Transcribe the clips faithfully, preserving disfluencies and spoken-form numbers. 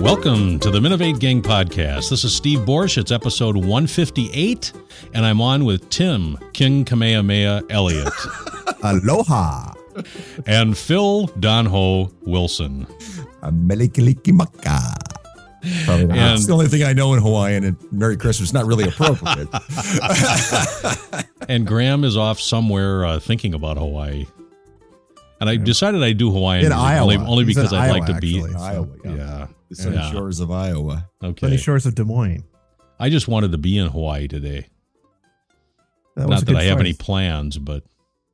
Welcome to the Minovate Gang Podcast. This is Steve Borsch. It's episode one fifty-eight, and I'm on with Tim King Kamehameha Elliott. Aloha. And Phil Donho Wilson. Melikilikimaka. Probably not. And- That's the only thing I know in Hawaiian, and Merry Christmas is not really appropriate. And Graham is off somewhere uh, thinking about Hawaii. And I decided I'd do Hawaiian In music Iowa. only, only He's because in I'd Iowa, like to be. actually, so, Iowa, yeah. Yeah. The sunny Yeah. shores of Iowa. Okay. Sunny shores of Des Moines. I just wanted to be in Hawaii today. That was Not a that good I have any choice. plans, but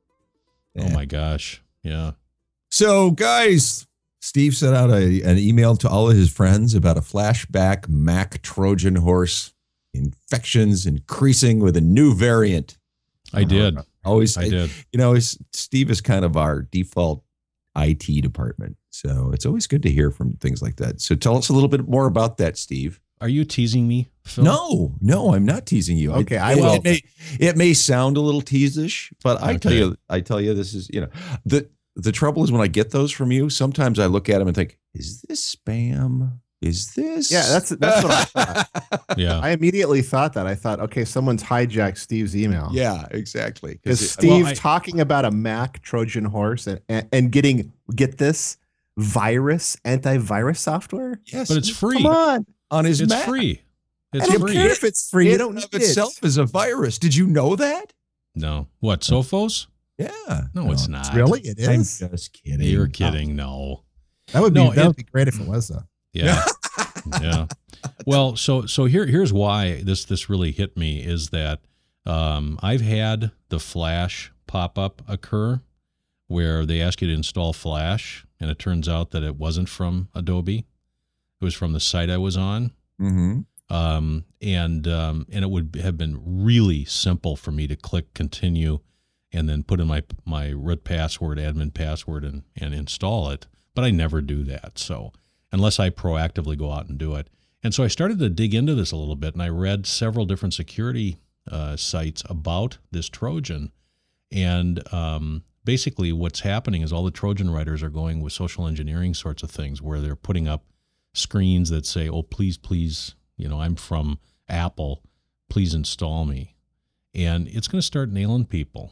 oh Yeah. my gosh. Yeah. So, guys, Steve sent out a, an email to all of his friends about a flashback Mac Trojan horse. Infections increasing with a new variant. I did. Always, I did. You know, it's- Steve is kind of our default I T department. So it's always good to hear from things like that. So tell us a little bit more about that, Steve. Are you teasing me, Phil? No, no, I'm not teasing you. Okay, I it, will. It may, it may sound a little teasish, but I tell Okay. you, I tell you, this is, you know, the the trouble is when I get those from you, sometimes I look at them and think, is this spam? Is this? Yeah, that's that's what I thought. Yeah. I immediately thought that. I thought, okay, someone's hijacked Steve's email. Yeah, exactly. Is it- Steve Well, I- talking about a Mac Trojan horse and, and, and getting, get this, virus, antivirus software? yes, But it's free. Come on. on his It's Mac. free. It's I don't free. care if it's free. You It don't of need itself it. is a virus. Did you know that? No. What, Sophos? Yeah. No, it's not. Really? It I'm is? just kidding. You're kidding. No. That would No, be that it- would be great if it was though. Yeah. Yeah. Well, so so here here's why this this really hit me is that um, I've had the Flash pop-up occur where they ask you to install Flash, and it turns out that it wasn't from Adobe. It was from the site I was on. Mm-hmm. Um, and um, and it would have been really simple for me to click continue and then put in my my root password, admin password, and, and install it. But I never do that. So unless I proactively go out and do it. And so I started to dig into this a little bit, and I read several different security uh, sites about this Trojan. And um, basically what's happening is all the Trojan writers are going with social engineering sorts of things where they're putting up screens that say, oh, please, please, you know, I'm from Apple, please install me. And it's going to start nailing people.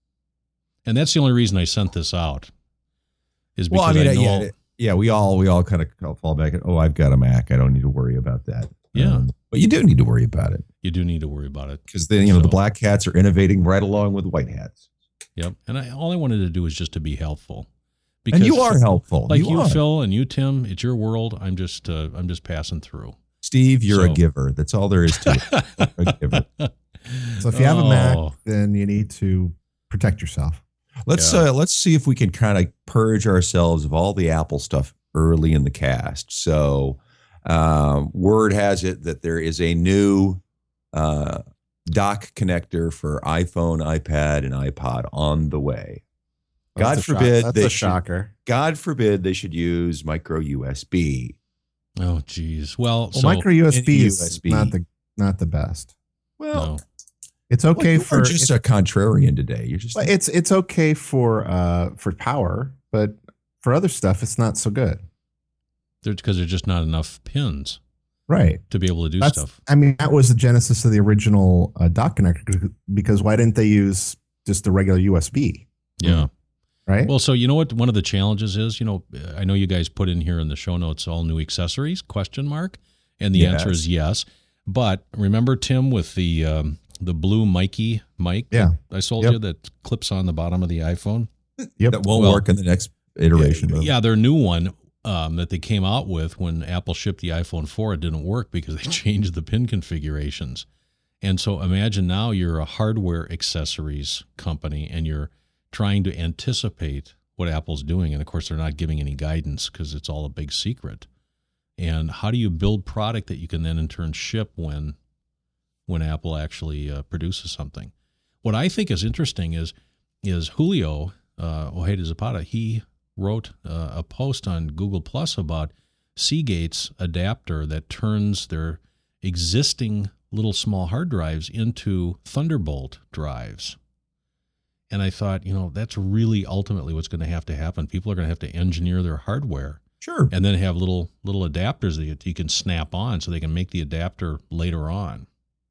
And that's the only reason I sent this out is because Well, I mean, I uh, know, yeah, yeah, we all we all kind of fall back. Oh, I've got a Mac. I don't need to worry about that. Yeah. Um, but you do need to worry about it you do need to worry about it. because then you know the So- black hats are innovating right along with white hats. Yep. And I, all I wanted to do was just to be helpful. And you are helpful, Like you, are. Phil, and you, Tim, it's your world. I'm just, uh, I'm just passing through. Steve, you're So- a giver. That's all there is to it. A giver. So if you have a Mac, Oh. then you need to protect yourself. Let's Yeah. uh, let's see if we can kind of purge ourselves of all the Apple stuff early in the cast. So, um, word has it that there is a new uh, dock connector for iPhone, iPad, and iPod on the way. God That's a shock- forbid That's they a should- shocker. God forbid they should use micro U S B. Oh, geez. Well, Well, so micro U S B Mini is U S B. not the not the best. Well, no. It's well, okay you for are just a contrarian today. You're just Well, it's it's okay for uh for power, but for other stuff, it's not so good. because there's just not enough pins Right. to be able to do That's, stuff. I mean, that was the genesis of the original uh, dock connector. Because why didn't they use just the regular U S B? Yeah. Right. Well, so you know what one of the challenges is? You know, I know you guys put in here in the show notes all new accessories, question mark. And the answer Yes. is yes. But remember, Tim, with the um, the blue Mikey mic Yeah. that I sold Yep. you that clips on the bottom of the iPhone? Yep. that won't Well, work in the next iteration. of- Yeah, their new one um, that they came out with when Apple shipped the iPhone four, it didn't work because they changed the pin configurations. And so imagine now you're a hardware accessories company and you're trying to anticipate what Apple's doing. And of course, they're not giving any guidance because it's all a big secret. And how do you build product that you can then in turn ship when when Apple actually uh, produces something? What I think is interesting is is Julio uh, Ojeda Zapata, he wrote uh, a post on Google Plus about Seagate's adapter that turns their existing little small hard drives into Thunderbolt drives. And I thought, you know, that's really ultimately what's going to have to happen. People are going to have to engineer their hardware Sure. and then have little little adapters that you, you can snap on, so they can make the adapter later on.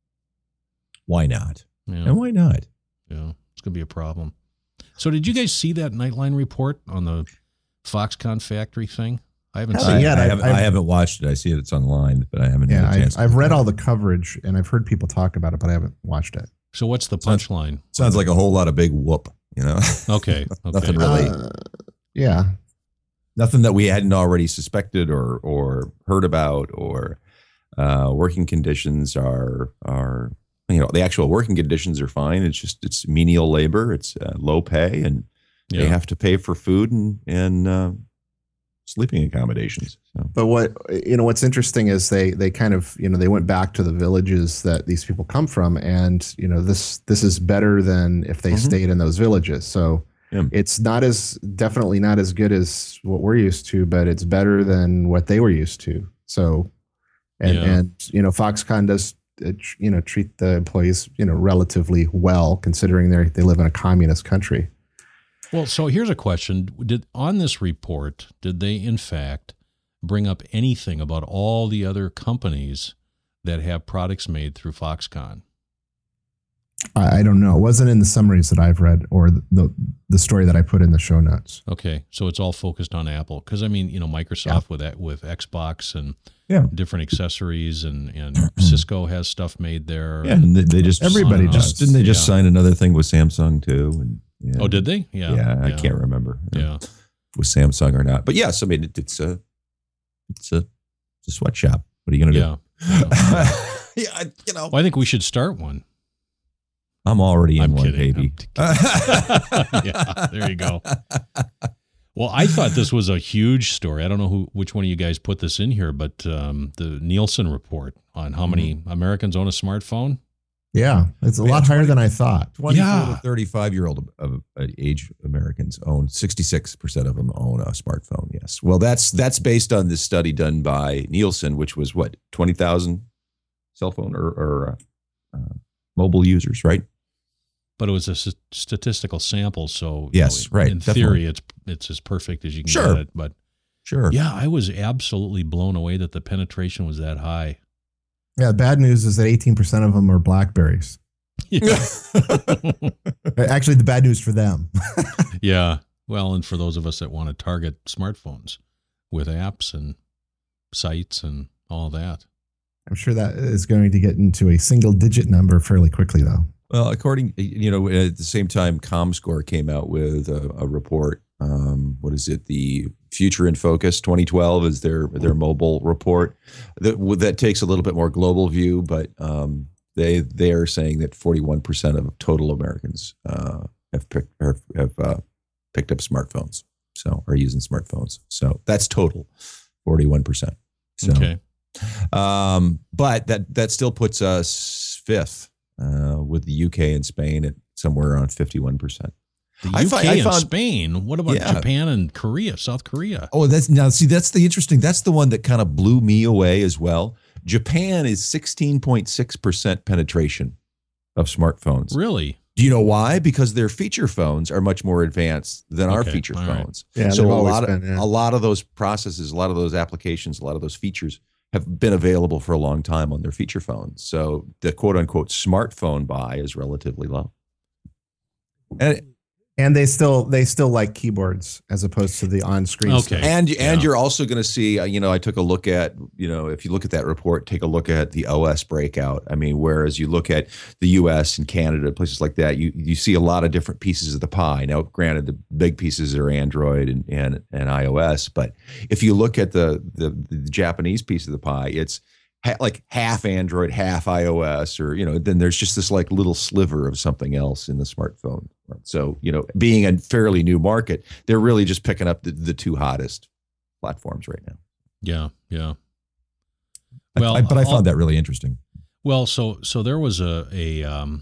Why not? Yeah, And why not? yeah, it's gonna be a problem. So, did you guys see that Nightline report on the Foxconn factory thing? I haven't Uh, seen I, it. yeah, I, I've- haven't, I've- I haven't watched it. I see it. It's online, but I haven't Yeah, had a I, chance. to I've look read at all it. the coverage and I've heard people talk about it, but I haven't watched it. So, what's the Sounds- punchline? Sounds like a whole lot of big whoop. You know, Okay, okay. Nothing really. Uh, yeah. Nothing that we hadn't already suspected or or heard about, or uh, working conditions are are you know the actual working conditions are fine. It's just it's menial labor. It's uh, low pay, and Yeah. they have to pay for food and and uh, sleeping accommodations. So. But what you know, what's interesting is they they kind of you know they went back to the villages that these people come from, and you know this this is better than if they Mhm. stayed in those villages. So Yeah. it's not as definitely not as good as what we're used to, but it's better than what they were used to. So, and Yeah. and you know Foxconn does uh, tr- you know treat the employees you know relatively well considering they they live in a communist country. Well, so here's a question: Did on this report did they in fact bring up anything about all the other companies that have products made through Foxconn? I, I don't know. It wasn't in the summaries that I've read or the, the the story that I put in the show notes. Okay, so it's all focused on Apple, because I mean, you know, Microsoft with that with Xbox and Yeah. different accessories, and and Cisco has stuff made there. Yeah, and they, they just Everybody just does. didn't they just Yeah. sign another thing with Samsung too? And yeah. Oh, did they? Yeah, Yeah, I can't remember. Yeah, if it was Samsung or not. But yes, I mean it, it's a it's a it's a sweatshop. What are you gonna do? yeah. yeah, I- you know, Well, I think we should start one. I'm already in I'm one, kidding. baby. Yeah, there you go. Well, I thought this was a huge story. I don't know who, which one of you guys put this in here, but um, the Nielsen report on how many Americans own a smartphone. Yeah, it's a Yeah, lot higher twenty than I thought. twenty-four Yeah. to thirty-five year old of, of age Americans own sixty-six percent of them own a smartphone. Yes. Well, that's that's based on this study done by Nielsen, which was what twenty thousand cell phone or, or uh, uh, mobile users, right? But it was a s- statistical sample, so you Yes, know, right, In definitely. theory, it's it's as perfect as you can Sure. get it. But Sure. yeah, I was absolutely blown away that the penetration was that high. Yeah, the bad news is that eighteen percent of them are Blackberries. Actually, the bad news for them. Yeah. Well, and for those of us that want to target smartphones with apps and sites and all that. I'm sure that is going to get into a single digit number fairly quickly, though. Well, according, you know, at the same time, ComScore came out with a, a report. Um, what is it? The Future in Focus twenty twelve is their their mobile report. That that takes a little bit more global view, but um, they they are saying that forty-one percent of total Americans uh, have picked have, have uh, picked up smartphones, so are using smartphones. So that's total, forty-one percent. So, Okay. um, but that that still puts us fifth. Uh, with the U K and Spain at somewhere around fifty-one percent. The I U K fi- I and found- Spain. What about Yeah. Japan and Korea, South Korea? Oh, that's now see that's the interesting. That's the one that kind of blew me away as well. Japan is sixteen point six percent penetration of smartphones. Really? Do you know why? Because their feature phones are much more advanced than our Okay, feature all right. phones. Yeah, so they've a always lot of been, yeah. a lot of those processes, a lot of those applications, a lot of those features have been available for a long time on their feature phones. So the quote unquote smartphone buy is relatively low. And And they still they still like keyboards as opposed to the on screen. Okay. and and Yeah. you're also going to see, uh, you know, I took a look at, you know, if you look at that report, take a look at the O S breakout. I mean, whereas you look at the U S and Canada, places like that, you you see a lot of different pieces of the pie. Now, granted, the big pieces are Android and and, and iOS, but if you look at the, the the Japanese piece of the pie, it's ha- like half Android, half iOS, or, you know, then there's just this like little sliver of something else in the smartphone. So, you know, being a fairly new market, they're really just picking up the, the two hottest platforms right now. Yeah, yeah. I- Well, I, but I I'll- found that really interesting. Well, so so there was a a um,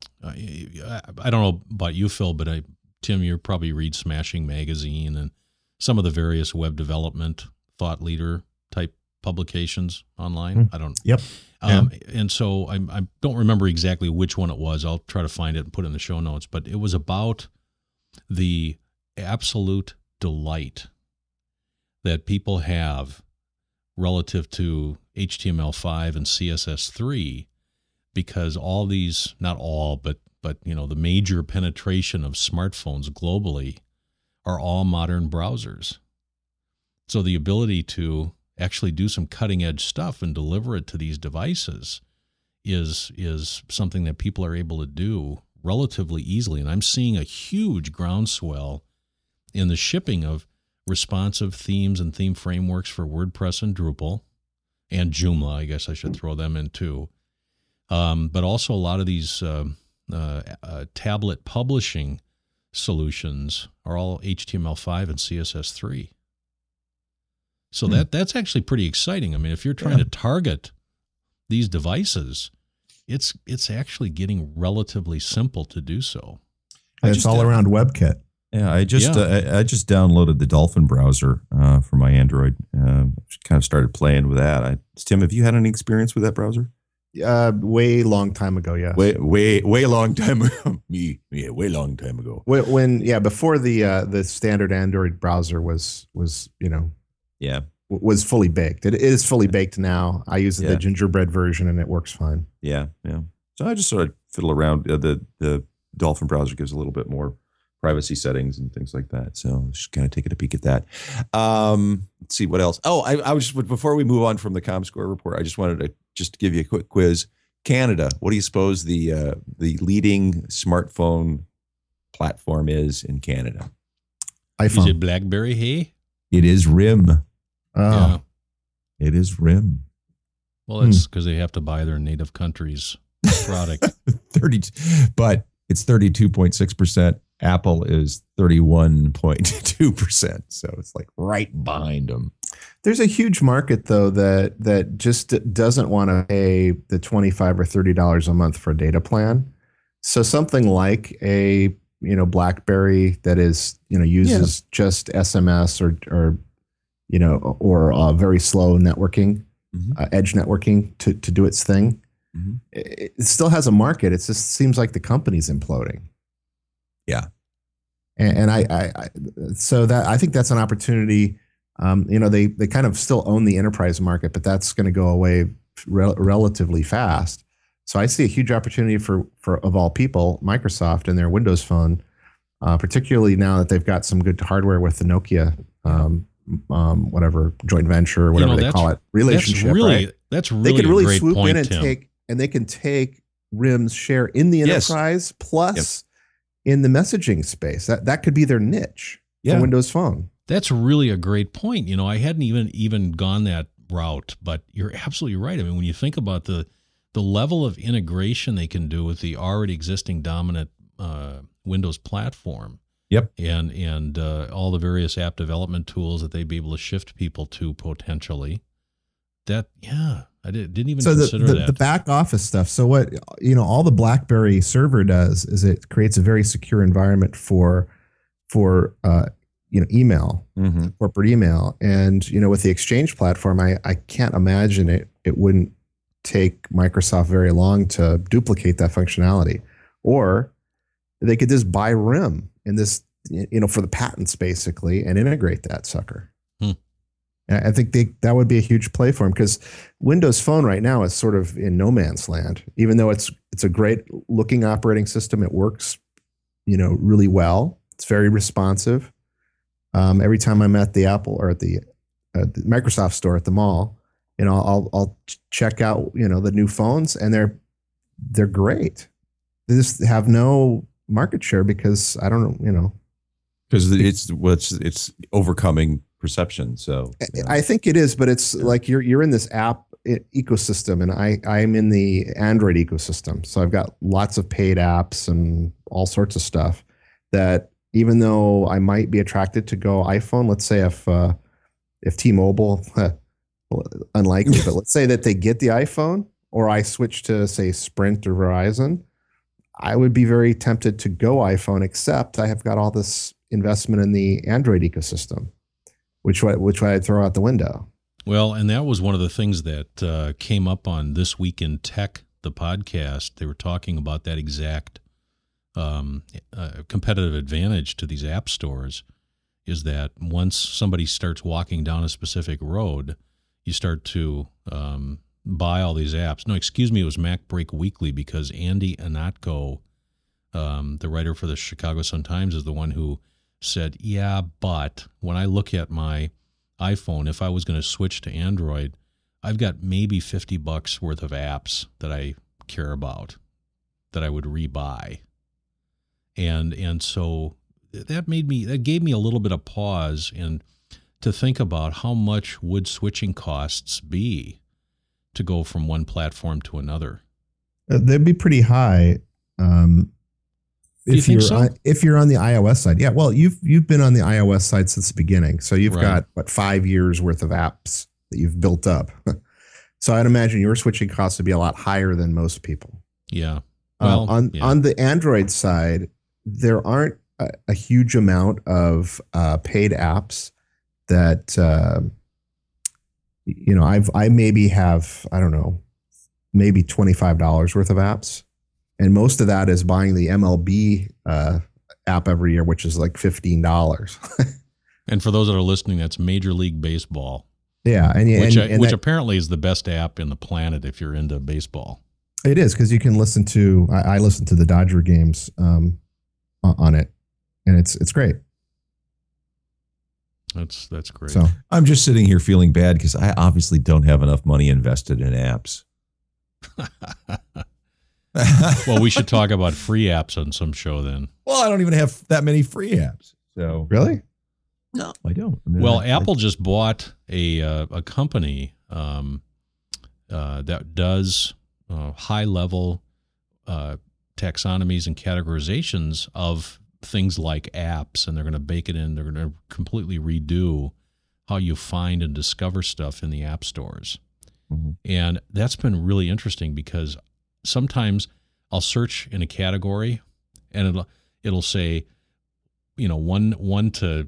I, I don't know about you, Phil, but I, Tim, you probably read Smashing Magazine and some of the various web development thought leader type publications online. Mm. I don't. Yep. Um, And so I, I don't remember exactly which one it was. I'll try to find it and put it in the show notes. But it was about the absolute delight that people have relative to H T M L five and C S S three, because all these, not all, but but you know, the major penetration of smartphones globally are all modern browsers. So the ability to actually do some cutting edge stuff and deliver it to these devices is is something that people are able to do relatively easily. And I'm seeing a huge groundswell in the shipping of responsive themes and theme frameworks for WordPress and Drupal and Joomla. I guess I should throw them in too. Um, but also a lot of these uh, uh, uh, tablet publishing solutions are all H T M L five and C S S three. So hmm. that that's actually pretty exciting. I mean, if you're trying yeah. to target these devices, it's it's actually getting relatively simple to do so. And it's all around WebKit. Yeah, I just Yeah. Uh, I, I just downloaded the Dolphin browser uh, for my Android. Uh, kind of started playing with that. I, Tim, have you had any experience with that browser? Uh, way long time ago, yes. Way, way, way long time ago. me, yeah, way long time ago. When, when yeah, before the uh, the standard Android browser was was you know Yeah, w- was fully baked. It is fully baked now. I use Yeah. the gingerbread version, and it works fine. yeah, yeah. So I just sort of fiddle around. Uh, the the Dolphin browser gives a little bit more privacy settings and things like that. So just kind of taking a peek at that. Um, let's see what else. Oh, I, I was just, before we move on from the ComScore report, I just wanted to just give you a quick quiz. Canada, what do you suppose the uh, the leading smartphone platform is in Canada? Is iPhone. it BlackBerry? Hey, It is RIM. Oh, yeah. It is RIM. Well, it's because they have to buy their native country's product. thirty, but it's thirty-two point six percent. Apple is thirty-one point two percent. So it's like right behind them. There's a huge market though that that just doesn't want to pay the twenty-five or thirty dollars a month for a data plan. So something like a you know BlackBerry that is you know uses just S M S or or you know or uh, very slow networking, Mhm. uh, edge networking to to do its thing. Mhm. It, it still has a market. It just seems like the company's imploding. Yeah. And, and I, I, I, so that I think that's an opportunity. Um, you know, they they kind of still own the enterprise market, but that's going to go away rel- relatively fast. So I see a huge opportunity for for of all people, Microsoft and their Windows Phone, uh, particularly now that they've got some good hardware with the Nokia, um, um, whatever joint venture or whatever You know, they that's- call it, relationship. That's really right? that's really They can a really great swoop point, in and Tim. take, and they can take RIM's share in the Yes. enterprise plus in the messaging space. That that could be their niche Yeah. for Windows Phone. That's really a great point. You know, I hadn't even even gone that route, but you're absolutely right. I mean, when you think about the the level of integration they can do with the already existing dominant uh, Windows platform, Yep. and and uh, all the various app development tools that they'd be able to shift people to potentially, that yeah, I did, didn't even So the, consider the, that. the back office stuff. So what you know, all the BlackBerry server does is it creates a very secure environment for for uh, you know email, Mm-hmm. corporate email, and you know with the Exchange platform, I I can't imagine it it wouldn't take Microsoft very long to duplicate that functionality, or they could just buy RIM in this you know for the patents basically and integrate that sucker. Hmm. And I think they, that would be a huge play for them because Windows Phone right now is sort of in no man's land. Even though it's it's a great looking operating system, it works, you know, really well. It's very responsive. Um, every time I'm at the Apple or at the, uh, the Microsoft store at the mall, you know, I'll I'll check out you know the new phones and they're they're great. They just have no market share because I don't know, you know. Because it's what's it's overcoming perception. So you know. I think it is, but it's like you're you're in this app e- ecosystem, and I I'm in the Android ecosystem. So I've got lots of paid apps and all sorts of stuff that even though I might be attracted to go iPhone, let's say if uh, if T-Mobile, well, unlikely, but let's say that they get the iPhone, or I switch to say Sprint or Verizon, I would be very tempted to go iPhone, except I have got all this investment in the Android ecosystem, which which I'd throw out the window. Well, and that was one of the things that uh, came up on This Week in Tech, the podcast. They were talking about that exact um, uh, competitive advantage to these app stores. is that once somebody starts walking down a specific road, you start to um, buy all these apps. No, excuse me, it was Mac Break Weekly, because Andy Anatko, um, the writer for the Chicago Sun-Times, is the one who said, yeah, but when I look at my iPhone, if I was going to switch to Android, I've got maybe fifty bucks worth of apps that I care about that I would rebuy. And and so that made me, that gave me a little bit of pause and to think about how much would switching costs be to go from one platform to another. Uh, they'd be pretty high. Um, Do you if think you're so? on, if you're on the iOS side, yeah. Well, you've you've been on the iOS side since the beginning, so you've Right. got what five years worth of apps that you've built up. So I'd imagine your switching costs would be a lot higher than most people. Yeah. Uh, Well, on yeah. on the Android side, there aren't a, a huge amount of uh, paid apps that uh, you know. I've I maybe have I don't know, maybe twenty-five dollars worth of apps, and most of that is buying the M L B uh, app every year, which is like fifteen dollars. And for those that are listening, that's Major League Baseball, Yeah, and, which, and, I, and which that- apparently is the best app in the planet if you're into baseball. it is because you can listen to. I, I listen to the Dodger games um, o- on it, and it's it's great. That's that's great. So I'm just sitting here feeling bad because I obviously don't have enough money invested in apps. Well, we should talk about free apps on some show then. Well, I don't even have that many free apps. So really, no, I don't. I mean, Well, I- Apple just bought a uh, a company um, uh, that does uh, high level uh, taxonomies and categorizations of things like apps, and they're going to bake it in. They're going to completely redo how you find and discover stuff in the app stores. Mhm. And that's been really interesting because sometimes I'll search in a category and it'll it'll say, you know, one one to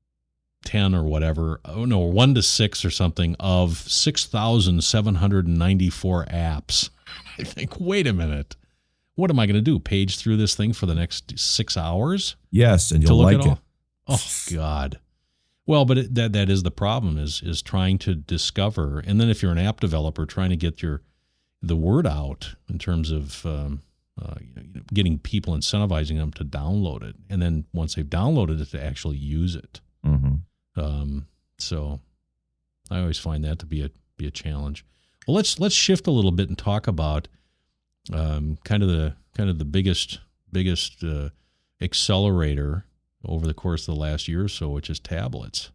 ten or whatever, oh no, one to six or something of six thousand seven hundred ninety-four apps. I think, wait a minute, what am I going to do? Page through this thing for the next six hours yes, and to you'll look like at it. all? Oh God. Well, but it, that that is the problem is is trying to discover, and then if you're an app developer, trying to get your the word out in terms of um, uh, you know, getting people, incentivizing them to download it, and then once they've downloaded it, to actually use it. Mm-hmm. Um, so I always find that to be a be a challenge. Well, let's let's shift a little bit and talk about um, kind of the kind of the biggest biggest uh, accelerator over the course of the last year or so, which is tablets,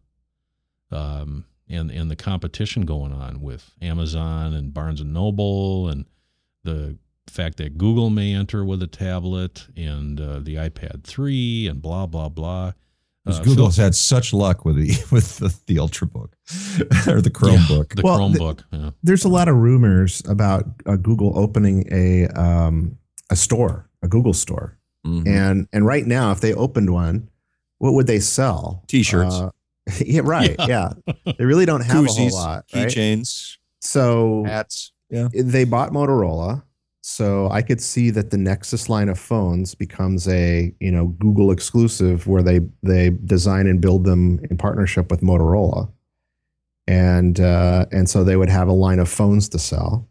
um, and and the competition going on with Amazon and Barnes and Noble, and the fact that Google may enter with a tablet, and uh, the iPad three, and blah blah blah. Because Uh, Google's Phil- had such luck with the with the, the Ultrabook or the Yeah, Chromebook. the Well, the- Chromebook. yeah. there's a lot of rumors about uh, Google opening a um, a store, a Google store, Mhm. and and right now, if they opened one, what would they sell? T-shirts. Uh, yeah, right. Yeah. Yeah. they really don't have a whole Koozies, lot. Right? keychains, So hats. Yeah. they bought Motorola, so I could see that the Nexus line of phones becomes a you know Google exclusive, where they they design and build them in partnership with Motorola, and uh, and so they would have a line of phones to sell,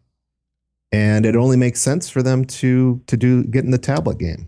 and it only makes sense for them to to do get in the tablet game.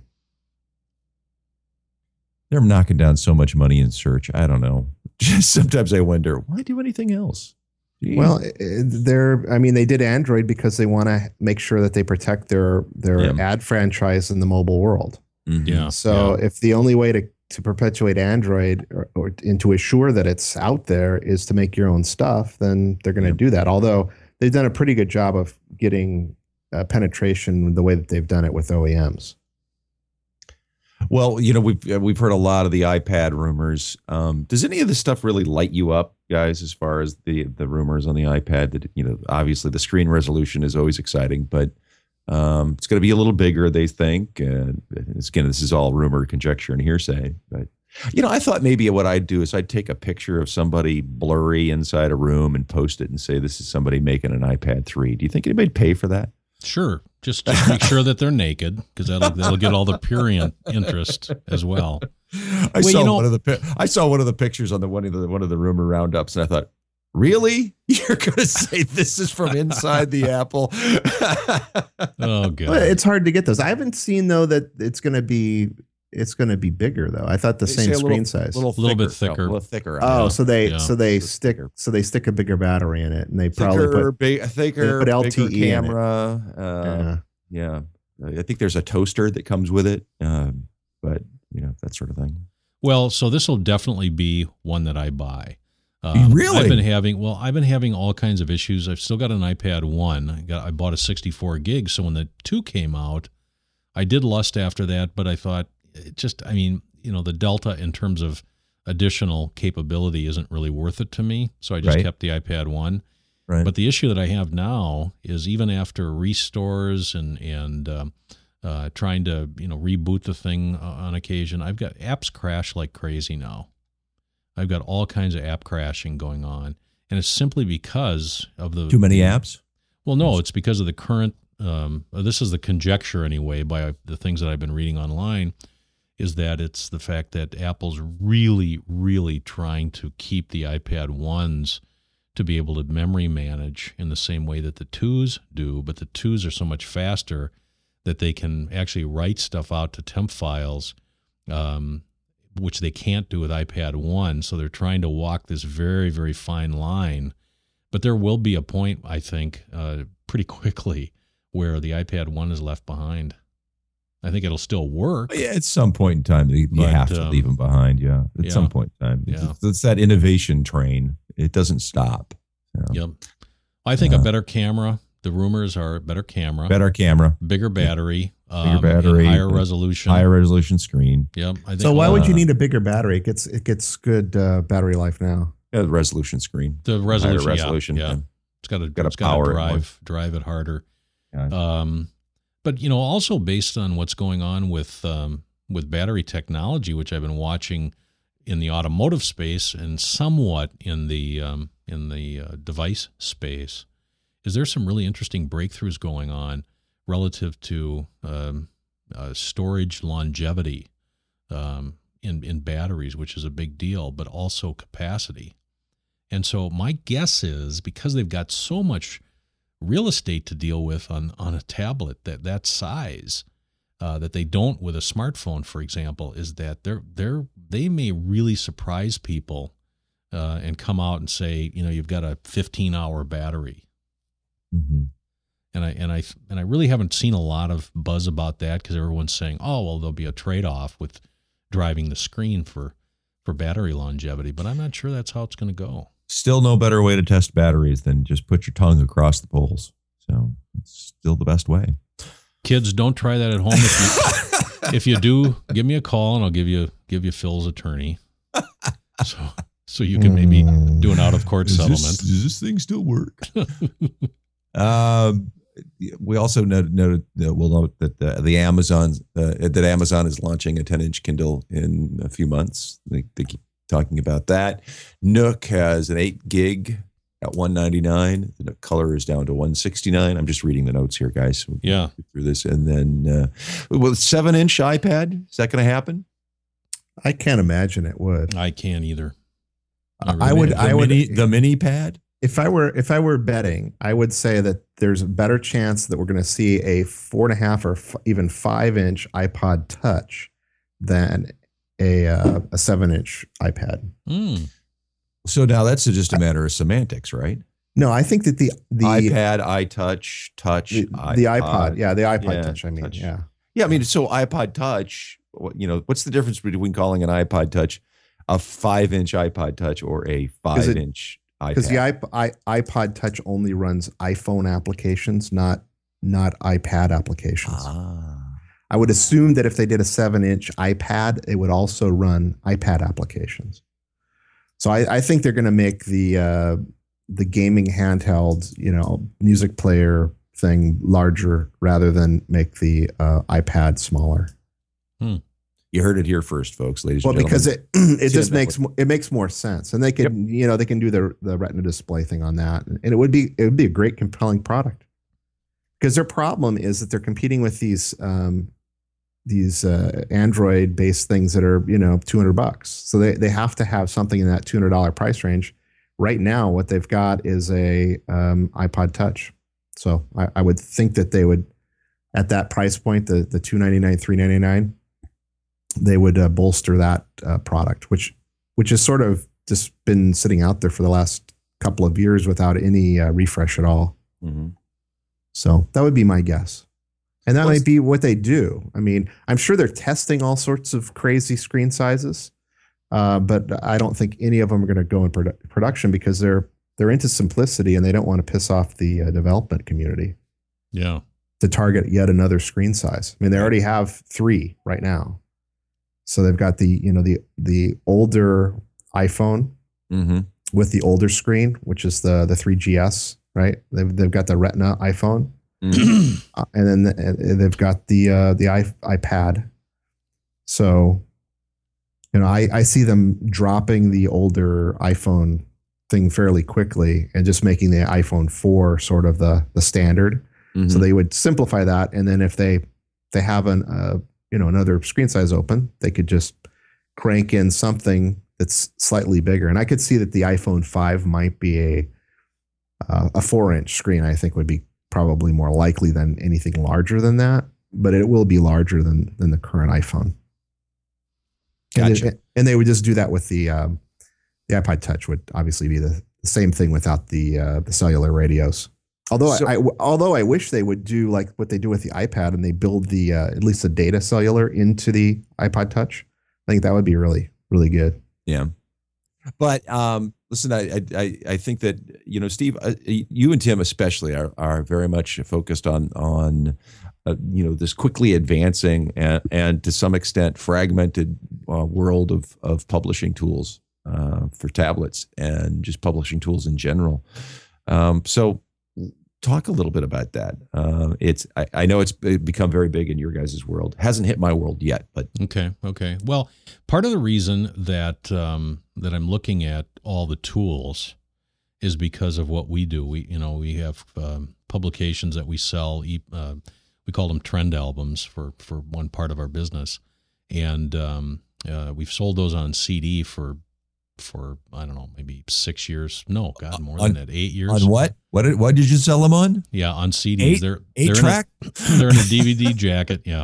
They're knocking down so much money in search. I don't know. Just sometimes I wonder, why do anything else? Gee. Well, i- i- they're I mean they did Android because they want to make sure that they protect their their Yeah. ad franchise in the mobile world. Mhm. Yeah. So yeah. if the only way to, to perpetuate Android or, or and to assure that it's out there is to make your own stuff, then they're going to do that. Although they've done a pretty good job of getting uh, penetration the way that they've done it with O E Ms. Well, you know, we've uh, we've heard a lot of the iPad rumors. Um, does any of this stuff really light you up, guys? As far as the the rumors on the iPad, that you know, obviously the screen resolution is always exciting, but um, it's going to be a little bigger, they think. Uh, again, this is all rumor, conjecture, and hearsay. But you know, I thought maybe what I'd do is I'd take a picture of somebody blurry inside a room and post it and say, "This is somebody making an iPad three." Do you think anybody'd pay for that? Sure. Just, just make sure that they're naked, because that'll, that'll get all the purient interest as well. I well, saw you know, one of the I saw one of the pictures on the one of the one of the rumor roundups, and I thought, really? You're going to say this is from inside the Apple? Oh god, well, it's hard to get those. I haven't seen though that it's going to be it's going to be bigger though. I thought the They same say a screen little, size. little, A little bit thicker, thicker. a little thicker. Oh, Yeah. so they Yeah. so they So stick thicker. so they stick a bigger battery in it, and they probably thicker, put big, thicker, put L T E bigger in it. camera. Uh, yeah. yeah, I think there's a toaster that comes with it, um, but you know that sort of thing. well, so this will definitely be one that I buy. Um, Really? I've been having well, I've been having all kinds of issues. I've still got an iPad one. I got I bought a sixty-four gig, so when the two came out, I did lust after that, but I thought it just, I mean, you know, the Delta in terms of additional capability isn't really worth it to me. So I just Right. kept the iPad one. Right. But the issue that I have now is even after restores and and um, uh, trying to you know reboot the thing on occasion, I've got apps crash like crazy now. I've got all kinds of app crashing going on, and it's simply because of the Too many apps? Well, no, it's because of the current. Um, this is the conjecture anyway by the things that I've been reading online. Is that it's the fact that Apple's really, really trying to keep the iPad ones to be able to memory manage in the same way that the twos do, but the twos are so much faster that they can actually write stuff out to temp files, um, which they can't do with iPad one. So they're trying to walk this very, very fine line. But there will be a point, I think, uh, pretty quickly where the iPad one is left behind. I think it'll still work. Yeah, at some point in time, you, you But, have to um, leave them behind. Yeah, at yeah. some point in time, it's, Yeah. it's, it's that innovation train. It doesn't stop. So, Yep. I think Yeah. a better camera. The rumors are a better camera, better camera, bigger battery, um, Bigger battery, and higher uh, resolution. higher resolution screen, Yep. I think So why would you Uh, need a bigger battery? It gets it gets good uh, battery life now. yeah, the resolution screen, the resolution? higher yeah, resolution. Yeah. It's got to Gotta it's got power to it more. drive drive it harder. Yeah. Um, but you know, also based on what's going on with um, with battery technology, which I've been watching in the automotive space and somewhat in the um, in the uh, device space, is there some really interesting breakthroughs going on relative to um, uh, storage longevity um, in in batteries, which is a big deal, but also capacity. And so my guess is because they've got so much real estate to deal with on, on a tablet that that size uh, that they don't with a smartphone, for example, is that they're they're they may really surprise people uh, and come out and say, you know, you've got a fifteen hour battery. Mm-hmm. And I and I and I really haven't seen a lot of buzz about that because everyone's saying, oh well, there'll be a trade off with driving the screen for for battery longevity, but I'm not sure that's how it's going to go. Still no better way to test batteries than just put your tongue across the poles. So it's still the best way. Kids, don't try that at home. If you, if you do, give me a call and I'll give you give you Phil's attorney, so so you can maybe do an out of court Does settlement. This, does this thing still work? um, we also noted, noted uh, we'll note that the, the Amazon uh, that Amazon is launching a ten inch Kindle in a few months. They, they keep talking about that. Nook has an eight gig at one ninety-nine. The Nook Color is down to one sixty-nine. I'm just reading the notes here, guys. So we can Yeah. get through this, and then uh, with seven inch iPad, is that going to happen? I can't imagine it would. I can't either. I would- The I would- mini, the mini pad. If I were if I were betting, I would say that there's a better chance that we're going to see a four and a half or f- even five inch iPod Touch than a uh, a seven inch iPad. Mm. So now that's just a matter of semantics, right? No, I think that the the iPad, iTouch, Touch, the, iPod. the iPod, yeah, the iPod Yeah, Touch. I mean, Touch. yeah. Yeah, I mean, so iPod Touch, what- you know, what's the difference between calling an iPod Touch a five-inch iPod Touch or a five-inch iPad? Because the iP- I, iPod Touch only runs iPhone applications, not not iPad applications. Ah. I would assume that if they did a seven-inch iPad, it would also run iPad applications. So I, I think they're going to make the uh, the gaming handheld, you know, music player thing larger rather than make the uh, iPad smaller. You heard it here first, folks, ladies Well, and gentlemen. because it it See just the makes mo- it makes more sense, and they can you know they can do the the Retina display thing on that, and it would be it would be a great compelling product because their problem is that they're competing with these um, these uh, Android based things that are, you know, two hundred bucks. So they, they have to have something in that two hundred dollars price range. Right now, what they've got is a um, iPod Touch. So I, I would think that they would, at that price point, the the two ninety-nine, three ninety-nine, they would uh, bolster that uh, product, which which has sort of just been sitting out there for the last couple of years without any uh, refresh at all. Mm-hmm. So that would be my guess. And that What's, might be what they do. I mean, I'm sure they're testing all sorts of crazy screen sizes, uh, but I don't think any of them are going to go in produ- production because they're they're into simplicity and they don't want to piss off the uh, development community. Yeah. To target yet another screen size. I mean, they already have three right now. So they've got the, you know, the the older iPhone mm-hmm. with the older screen, which is the the three G S, right? They've they've got the Retina iPhone. Mm-hmm. Uh, and then the, they've got the uh, the I, iPad. So, you know, I, I see them dropping the older iPhone thing fairly quickly and just making the iPhone four sort of the the standard. Mm-hmm. So they would simplify that, and then if they they have an uh, you know another screen size open, they could just crank in something that's slightly bigger. And I could see that the iPhone five might be a uh, a four inch screen. I think would be probably more likely than anything larger than that, but it will be larger than than the current iPhone. Gotcha. And they, and they would just do that with the um, the iPod Touch would obviously be the, the same thing without the uh, the cellular radios. Although so, I, I although I wish they would do like what they do with the iPad and they build the uh, at least the data cellular into the iPod Touch. I think that would be really really good. Yeah, but um, listen, I I I think that you know Steve, uh, you and Tim especially are are very much focused on on uh, you know this quickly advancing and and to some extent fragmented uh, world of of publishing tools uh, for tablets and just publishing tools in general. Um, so. Talk a little bit about that. Uh, it's I, I know it's become very big in your guys' world. Hasn't hit my world yet, but okay, okay. Well, part of the reason that um, that I'm looking at all the tools is because of what we do. We you know we have um, publications that we sell. Uh, we call them trend albums for for one part of our business, and um, uh, we've sold those on C D for. for, I don't know, maybe six years. No, God, more on, than that, eight years. On what? What did, what did you sell them on? Yeah, on C Ds. Eight, they're, eight they're track? In a, they're in a D V D jacket, yeah.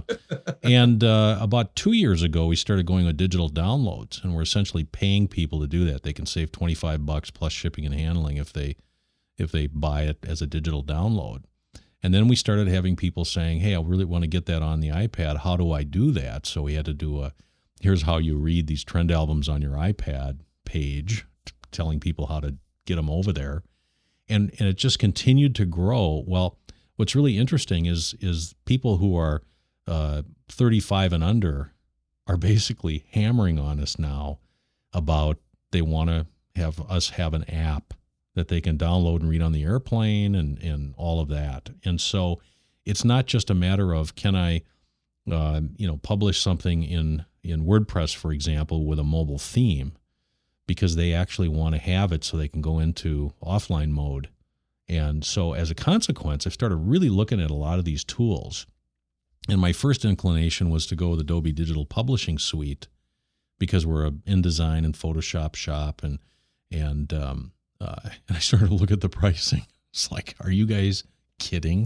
And uh, about two years ago, we started going with digital downloads, and we're essentially paying people to do that. They can save twenty-five bucks plus shipping and handling if they if they buy it as a digital download. And then we started having people saying, hey, I really want to get that on the iPad. How do I do that? So we had to do a, here's how you read these trend albums on your iPad page, telling people how to get them over there. And and it just continued to grow. Well, what's really interesting is is people who are uh, thirty-five and under are basically hammering on us now about they want to have us have an app that they can download and read on the airplane and, and all of that. And so it's not just a matter of can I uh, you know publish something in, in WordPress, for example, with a mobile theme, because they actually want to have it so they can go into offline mode. And so as a consequence, I've started really looking at a lot of these tools. And my first inclination was to go with Adobe Digital Publishing Suite because we're a InDesign and Photoshop shop. And and um, uh, and I started to look at the pricing. It's like, are you guys kidding?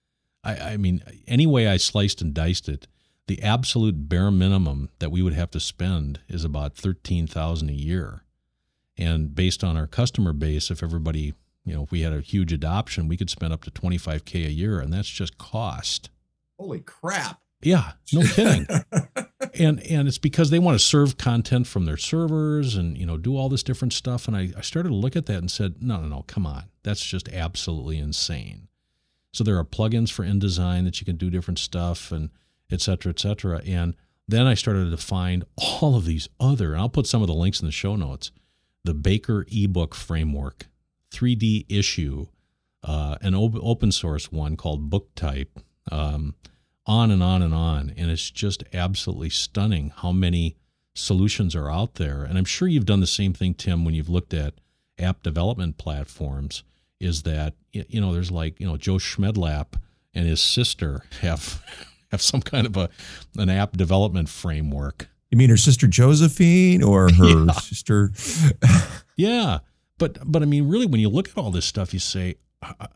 I, I mean, any way I sliced and diced it, the absolute bare minimum that we would have to spend is about thirteen thousand dollars a year. And based on our customer base, if everybody, you know, if we had a huge adoption, we could spend up to twenty-five K a year, and that's just cost. Holy crap. Yeah, no kidding. and and it's because they want to serve content from their servers and, you know, do all this different stuff. And I, I started to look at that and said, no, no, no, come on. That's just absolutely insane. So there are plugins for InDesign that you can do different stuff and et cetera, et cetera. And then I started to find all of these other, and I'll put some of the links in the show notes, the Baker ebook framework, three D issue, uh, an op- open source one called BookType, um, on and on and on. And it's just absolutely stunning how many solutions are out there. And I'm sure you've done the same thing, Tim, when you've looked at app development platforms, is that, you know, there's like, you know, Joe Schmedlap and his sister have have some kind of a an app development framework. You mean her sister Josephine or her Yeah. sister? Yeah, but but I mean, really, when you look at all this stuff, you say, uh,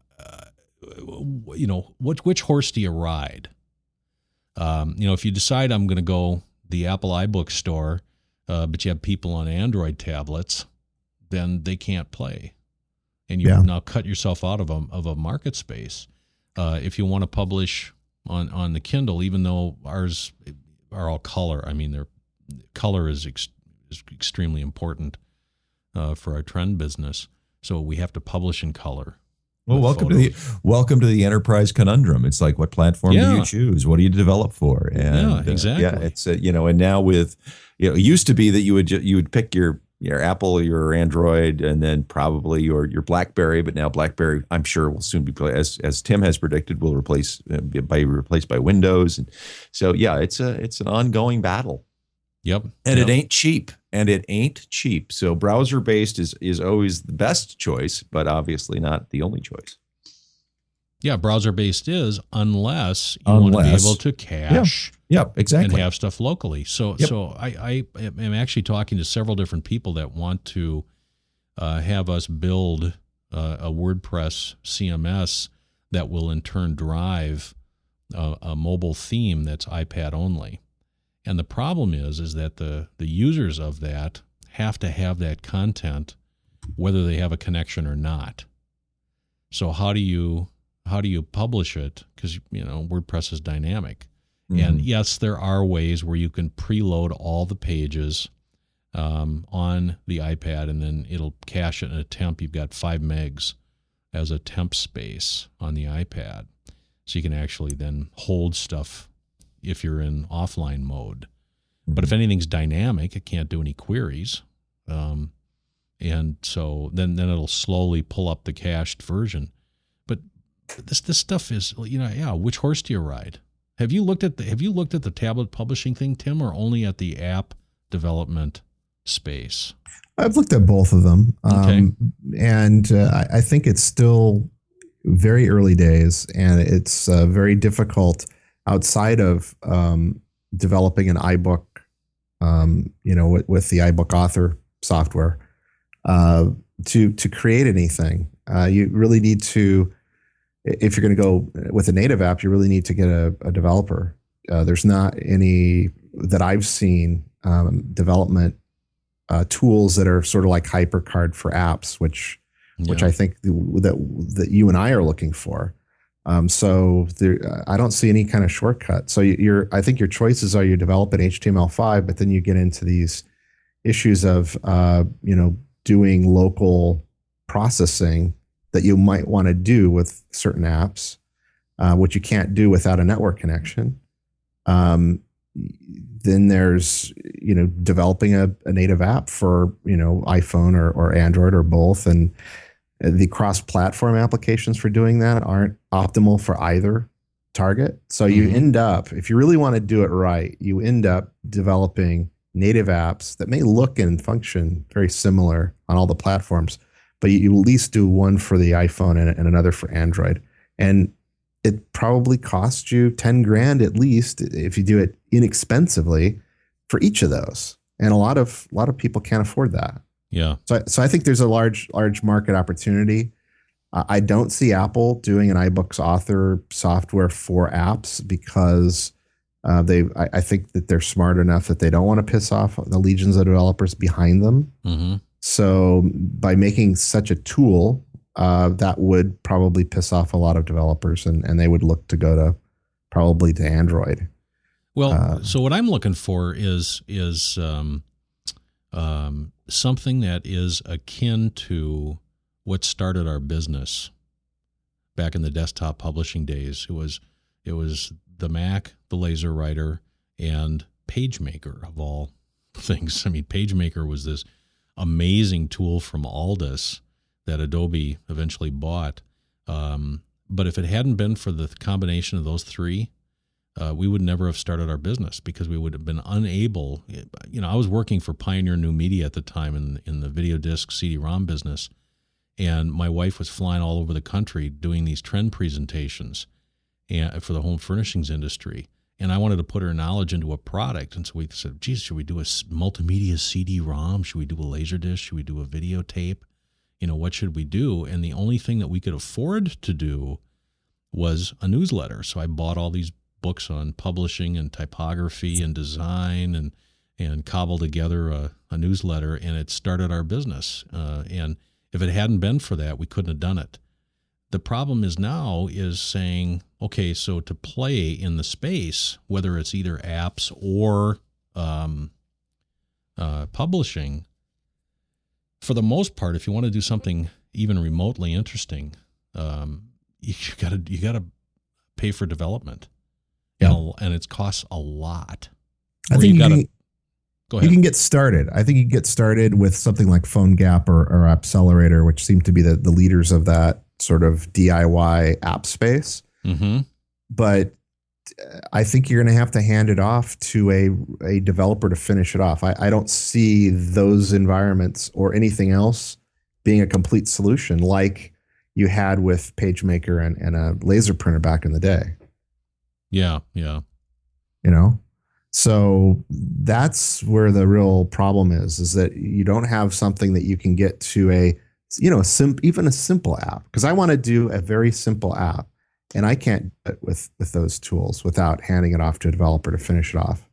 you know, which which horse do you ride? Um, you know, if you decide I'm going to go the Apple iBook store, uh, but you have people on Android tablets, then they can't play, and you've Yeah. now cut yourself out of a of a market space. Uh, if you want to publish on on the Kindle, even though ours are all color, I mean, they're color is, ex, is extremely important uh, for our trend business. So we have to publish in color. Well, with welcome photos. to the welcome to the enterprise conundrum. It's like, what platform do Yeah. you choose? What do you develop for? And Yeah, uh, exactly. yeah, it's uh, you know, and now with you know, it used to be that you would ju- you would pick your your Apple, your Android, and then probably your your BlackBerry. But now BlackBerry, I'm sure, will soon be as as Tim has predicted, will replace uh, by replaced by Windows. And so yeah, it's a it's an ongoing battle. Yep. And Yep. it ain't cheap. And it ain't cheap. So browser based is is always the best choice, but obviously not the only choice. Yeah, browser-based is unless you want to be Unless- able to cache Yep, exactly. and have stuff locally. So, Yep. so I, I am actually talking to several different people that want to uh, have us build uh, a WordPress C M S that will in turn drive a, a mobile theme that's iPad only. And the problem is, is that the the users of that have to have that content, whether they have a connection or not. So how do you how do you publish it? Because you know WordPress is dynamic, Mhm. and yes, there are ways where you can preload all the pages um, on the iPad, and then it'll cache it in a temp. You've got five megs as a temp space on the iPad, so you can actually then hold stuff if you're in offline mode. But if anything's dynamic, it can't do any queries. Um, and so then, then it'll slowly pull up the cached version. But this this stuff is, you know, yeah, which horse do you ride? Have you looked at the have you looked at the tablet publishing thing, Tim, or only at the app development space? I've looked at both of them. Okay. Um, and uh, I, I think it's still very early days, and it's uh, very difficult outside of um, developing an iBook, um, you know, with, with the iBook Author software, uh, to to create anything. Uh, you really need to, if you're going to go with a native app, you really need to get a, a developer. Uh, there's not any that I've seen um, development uh, tools that are sort of like HyperCard for apps, which which Yeah. I think that that you and I are looking for. Um, so there, I don't see any kind of shortcut. So you're, I think your choices are you develop in H T M L five, but then you get into these issues of, uh, you know, doing local processing that you might want to do with certain apps, uh, which you can't do without a network connection. Um, then there's, you know, developing a, a native app for, you know, iPhone or, or Android or both. And the cross-platform applications for doing that aren't optimal for either target. So you Mhm. end up, if you really want to do it right, you end up developing native apps that may look and function very similar on all the platforms, but you, you at least do one for the iPhone and, and another for Android. And it probably costs you ten grand at least if you do it inexpensively for each of those. And a lot of a lot of people can't afford that. Yeah. So, so I think there's a large, large market opportunity. Uh, I don't see Apple doing an iBooks Author software for apps because uh, they. I, I think that they're smart enough that they don't want to piss off the legions of developers behind them. Mm-hmm. So, by making such a tool, uh, that would probably piss off a lot of developers, and and they would look to go to probably to Android. Well, Uh, so what I'm looking for is is um, um, something that is akin to what started our business back in the desktop publishing days. It was it was the Mac, the LaserWriter, and PageMaker of all things. I mean, PageMaker was this amazing tool from Aldus that Adobe eventually bought. Um, but if it hadn't been for the combination of those three, Uh, we would never have started our business because we would have been unable. You know, I was working for Pioneer New Media at the time in in the video disc C D-ROM business, and my wife was flying all over the country doing these trend presentations. and for the home furnishings industry. And I wanted to put her knowledge into a product. And so we said, geez, should we do a multimedia C D ROM? Should we do a Laserdisc? Should we do a videotape? You know, what should we do? And the only thing that we could afford to do was a newsletter. So I bought all these books on publishing and typography and design and and cobbled together a, a newsletter, and it started our business. Uh, and if it hadn't been for that, we couldn't have done it. The problem is now is saying, okay, so to play in the space, whether it's either apps or um, uh, publishing, for the most part, if you want to do something even remotely interesting, um, you gotta you gotta pay for development, yeah. and, and it costs a lot. I think you, you gotta can, go ahead. You can get started. I think you can get started with something like PhoneGap or, or Appcelerator, which seem to be the, the leaders of that sort of D I Y app space. Mm-hmm. But I think you're going to have to hand it off to a, a developer to finish it off. I, I don't see those environments or anything else being a complete solution like you had with PageMaker and, and a laser printer back in the day. Yeah, yeah. You know? So that's where the real problem is, is that you don't have something that you can get to a, you know, sim- even a simple app. Because I want to do a very simple app, and I can't do it with, with those tools without handing it off to a developer to finish it off.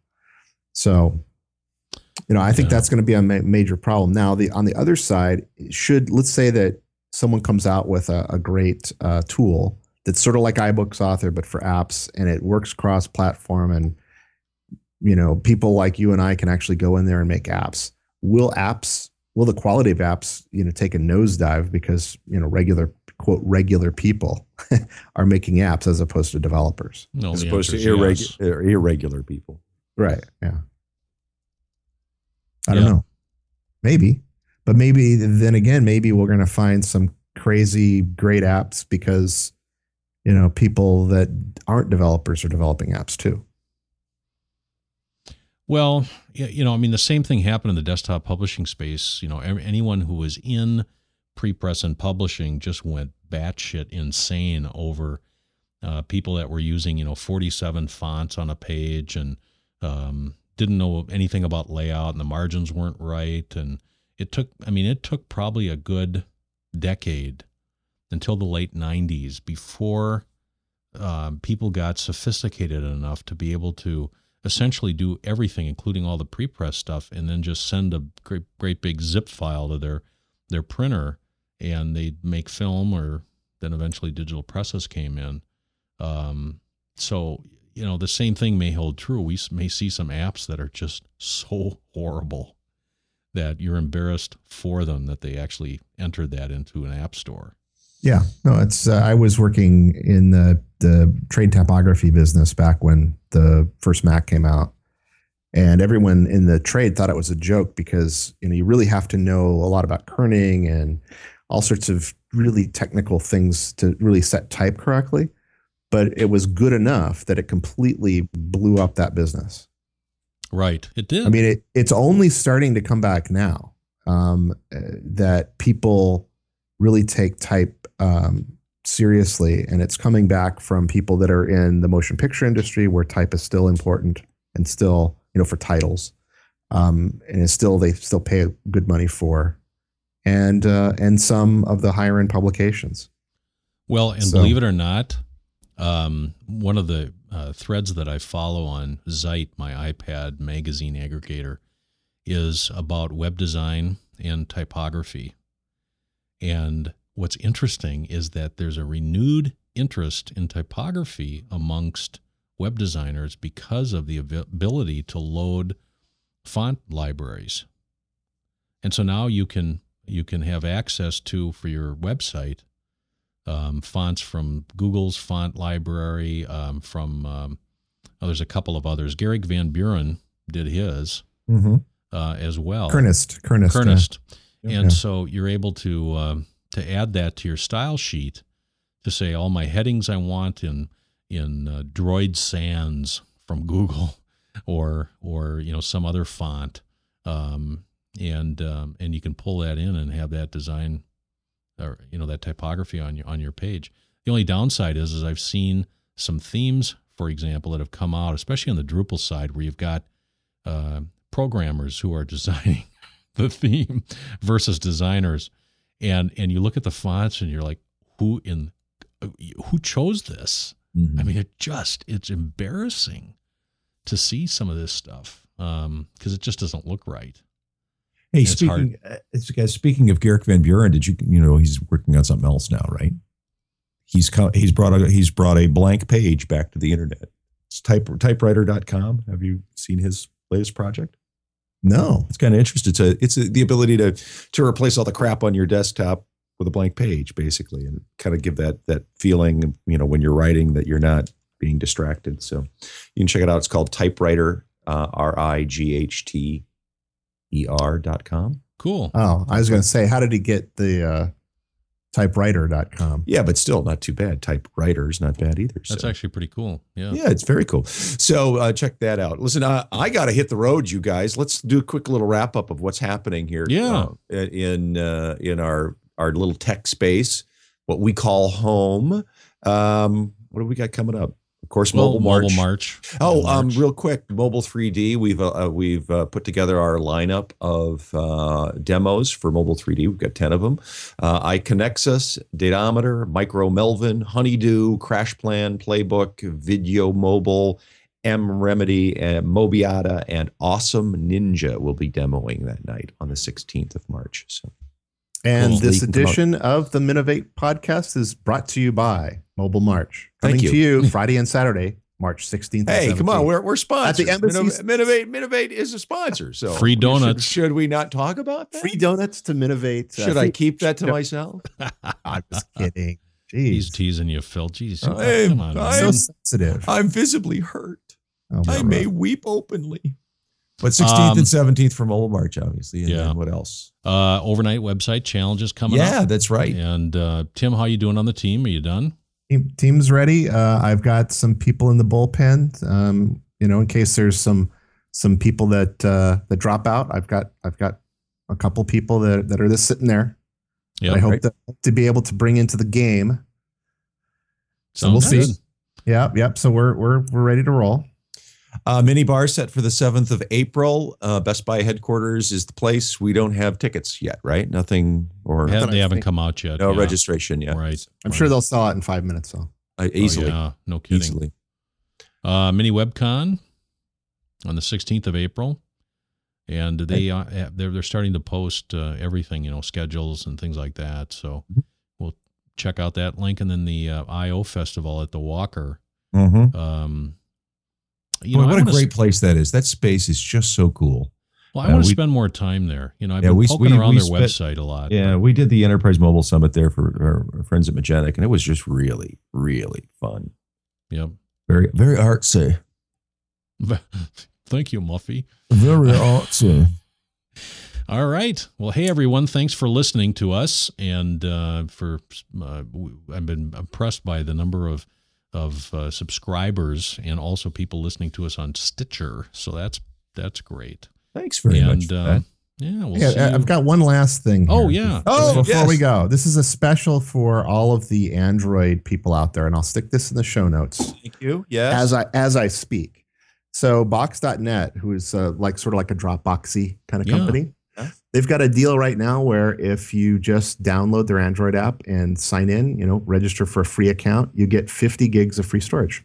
So, you know, I think yeah. that's going to be a ma- major problem. Now, the on the other side, should let's say that someone comes out with a, a great uh, tool that's sort of like iBooks Author, but for apps, and it works cross-platform, and you know, people like you and I can actually go in there and make apps. Will apps, will the quality of apps, you know, take a nosedive because, you know, regular, quote, regular people are making apps as opposed to developers? No, as opposed to irregu- yes. irregular people. Right. Yeah. I don't yeah. know. Maybe. But maybe then again, maybe we're going to find some crazy great apps because, you know, people that aren't developers are developing apps too. Well, you know, I mean, the same thing happened in the desktop publishing space. You know, anyone who was in prepress and publishing just went batshit insane over uh, people that were using, you know, forty-seven fonts on a page and um, didn't know anything about layout, and the margins weren't right. And it took, I mean, it took probably a good decade until the late nineties before uh, people got sophisticated enough to be able to essentially do everything, including all the prepress stuff, and then just send a great, great big zip file to their their printer, and they'd make film, or then eventually digital presses came in. Um, so, you know, the same thing may hold true. We may see some apps that are just so horrible that you're embarrassed for them that they actually entered that into an app store. Yeah, no, it's, uh, I was working in the, the trade typography business back when the first Mac came out, and everyone in the trade thought it was a joke because, you know, you really have to know a lot about kerning and all sorts of really technical things to really set type correctly. But it was good enough that it completely blew up that business. Right. It did. I mean, it, it's only starting to come back now um, uh, that people really take type um, seriously, and it's coming back from people that are in the motion picture industry where type is still important and still, you know, for titles, um, and it's still, they still pay good money for, and uh, and some of the higher end publications. Well, and so, believe it or not, um, one of the uh, threads that I follow on Zeit, my iPad magazine aggregator, is about web design and typography. And what's interesting is that there's a renewed interest in typography amongst web designers because of the ability to load font libraries. And so now you can you can have access to, for your website, um, fonts from Google's font library, um, from, um, oh, there's a couple of others. Garrick Van Buren did his mm-hmm. uh, as well. Kernest. Kernest. Kernest. Uh, And yeah. so you're able to um, to add that to your style sheet to say all my headings I want in in uh, Droid Sans from Google, or or you know some other font, um, and um, and you can pull that in and have that design, or you know that typography on your on your page. The only downside is is I've seen some themes, for example, that have come out, especially on the Drupal side, where you've got uh, programmers who are designing the theme versus designers, and and you look at the fonts and you're like, who in who chose this? Mm-hmm. I mean, it just it's embarrassing to see some of this stuff because um, it just doesn't look right. Hey, It's speaking uh, speaking of Garrick Van Buren, did you you know he's working on something else now, right? He's co- he's brought a he's brought a blank page back to the internet. It's type typewriter dot com. Have you seen his latest project? No. It's kind of interesting. It's a it's a, the ability to to replace all the crap on your desktop with a blank page, basically, and kind of give that that feeling, you know, when you're writing that you're not being distracted. So you can check it out. It's called Typewriter, uh, R I G H T E R dot com. Cool. Oh, I was going to say, how did he get the uh, typewriter dot com? Yeah, but still not too bad. Typewriter is not bad either. That's so. actually pretty cool. Yeah. Yeah, it's very cool. So uh, check that out. Listen, uh, I got to hit the road, you guys. Let's do a quick little wrap up of what's happening here. Yeah. Uh, in uh, in our our little tech space, what we call home. Um, what do we got coming up? Of course, Well, Mobile March. Mobile March. Oh, Mobile um, March. real quick, Mobile three D. We've uh, we've uh, put together our lineup of uh, demos for Mobile three D. We've got ten of them. Uh, iConnexus, Datameter, Micro Melvin, Honeydew, Crash Plan, Playbook, Video Mobile, M Remedy, and Mobiata, and Awesome Ninja will be demoing that night on the sixteenth of March. So, And Cool. this You can come edition of the Minovate podcast is brought to you by Mobile March. Coming Thank to you. you Friday and Saturday, March sixteenth. Hey, come on, we're we're sponsors. At the embassies- Minovate, Minovate is a sponsor. So Free donuts. Should, should we not talk about that? free donuts to Minovate. uh, Should I free- keep that to myself? I'm just kidding. He's Jeez. teasing you, Phil. Jeez. I'm- come on, man. I'm- So sensitive. I'm visibly hurt. Oh, I my may God. weep openly. But sixteenth Um, and seventeenth for Mobile March, obviously. And yeah. then what else? Uh, overnight website challenges coming up. Yeah, that's right. And uh, Tim, how you doing on the team? Are you done? Team, team's ready. Uh, I've got some people in the bullpen. Um, you know, in case there's some some people that uh, that drop out. I've got I've got a couple people that that are just sitting there. Yeah. I hope right. to, to be able to bring into the game. So we'll Sounds see. good. Yep, yep. So we're we're we're ready to roll. Uh, mini bar set for the seventh of April. Uh, Best Buy headquarters is the place. We don't have tickets yet, right? Nothing or Yeah, thought they I haven't think- come out yet. no yeah. registration yet. Right. I'm right. sure they'll sell it in five minutes. So Uh, easily. Oh, yeah, no kidding. Easily. Uh, mini WebCon on the sixteenth of April, and they uh, they're they're starting to post uh, everything, you know, schedules and things like that. So Mhm. we'll check out that link, and then the uh, I O Festival at the Walker. Mm-hmm. Um, you Boy, know, I what a wanna great s- place that is. That space is just so cool. Well, I uh, want to we- spend more time there. You know, I've Yeah, been we- poking we- around we their spent- website a lot. Yeah, we did the Enterprise Mobile Summit there for our friends at Magenic, and it was just really, really fun. Yep. Very, very artsy. Thank you, Muffy. Very artsy. All right. Well, hey everyone, thanks for listening to us, and uh, for uh, w- I've been impressed by the number of of uh, subscribers and also people listening to us on Stitcher. So that's that's great. Thanks very and much. For uh, that. yeah, we'll yeah, see. I've you- got one last thing. Oh, here yeah. Before, Oh, before yes. we go, this is a special for all of the Android people out there, and I'll stick this in the show notes. Thank you. Yes. as I as I speak. So Box dot net, who is uh, like sort of like a Dropboxy kind of Yeah. company, Yeah. they've got a deal right now where if you just download their Android app and sign in, you know, register for a free account, you get fifty gigs of free storage.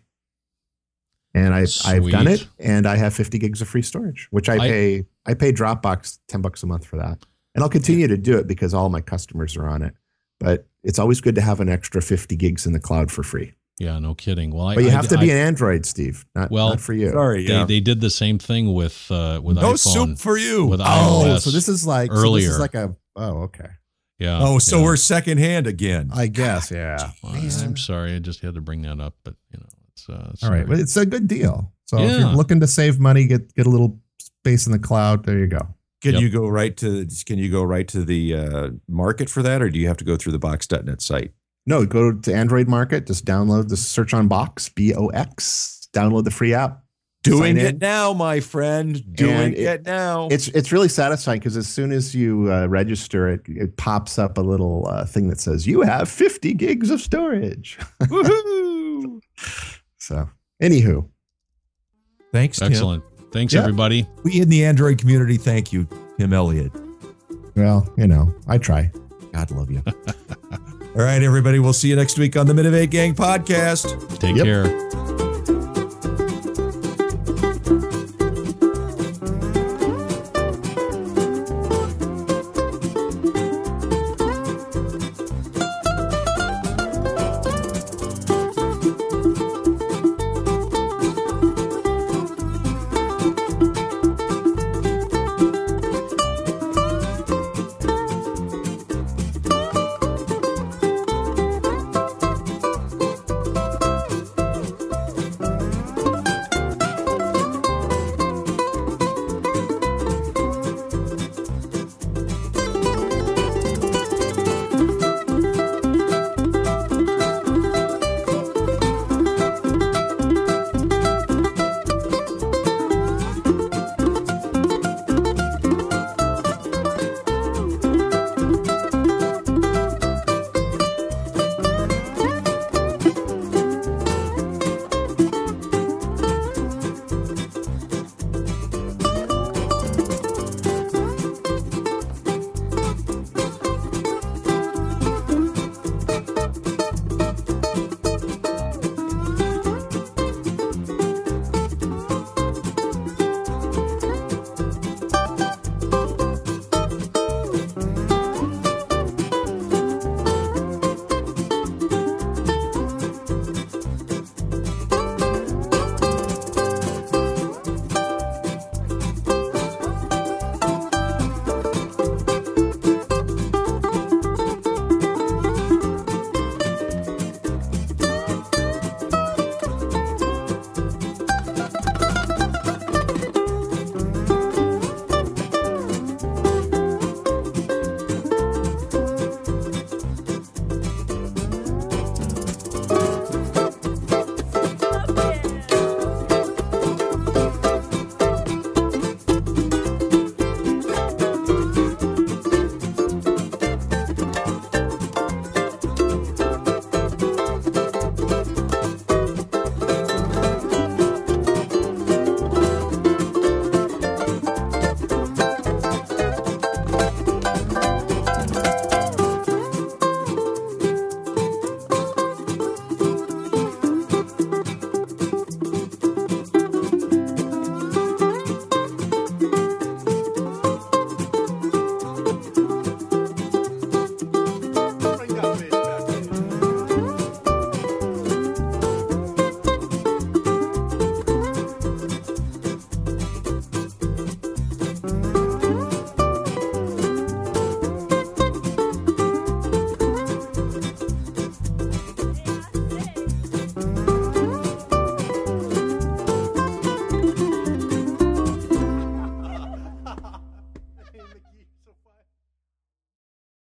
And I I've done Sweet. it, and I have fifty gigs of free storage, which I I- pay I pay Dropbox ten bucks a month for that, and I'll continue to do it because all my customers are on it. But it's always good to have an extra fifty gigs in the cloud for free. yeah, no kidding. Well, I, But you I- have to I- be an Android, Steve, not, Well, not for you. Sorry. They Yeah. they did the same thing with uh, with no iPhone. soup for you. with Oh, iOS so this is like so earlier. this is like a oh okay. Yeah. oh, so yeah. we're secondhand again. I guess yeah. Well, I'm sorry, I just had to bring that up, but you know, it's uh, All right, sorry. but it's a good deal. So if Yeah. you're looking to save money, get get a little space in the cloud. There you go. Can Yep. you go right to Can you go right to the uh, market for that, or do you have to go through the Box dot net site? No, go to Android Market. Just download the search on Box B O X. Download the free app. Doing Sign it in. now, my friend. Doing And it, it- now. It's it's really satisfying because as soon as you uh, register, it it pops up a little uh, thing that says you have fifty gigs of storage. Woohoo! So, anywho, thanks, Tim. Excellent. Thanks, Yeah. everybody. We in the Android community, thank you, Tim Elliott. well, you know, I try. God love you. All right, everybody. We'll see you next week on the Mitivate Gang podcast. Take Yep. care.